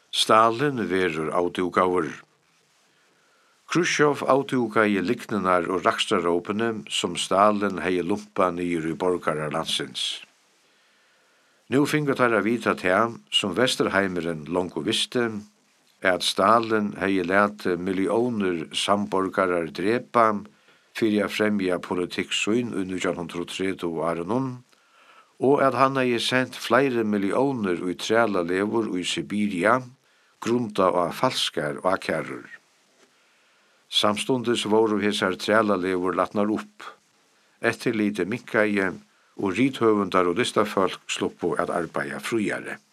Stalin verur avdugaur. Khrushchev avdugaði liknenar og rakstrarópene som Stalin hei lumpa nyr i borgarar landsins. Nu fingur tæra vita til, som Vesterheimeren longu visste, at Stalin hei lært millioner samborgarar drepa fyrir a fremja politikk syn i 1930 årenon, og at han hei sendt flere millioner ui træla levur ui Sibiria, grunda av falskar og akkærur. Samstundes voru hesar træla levur latnar upp. Etterlite minkaie, og rithøvundar og listafolk sluppu at arbeida frujare.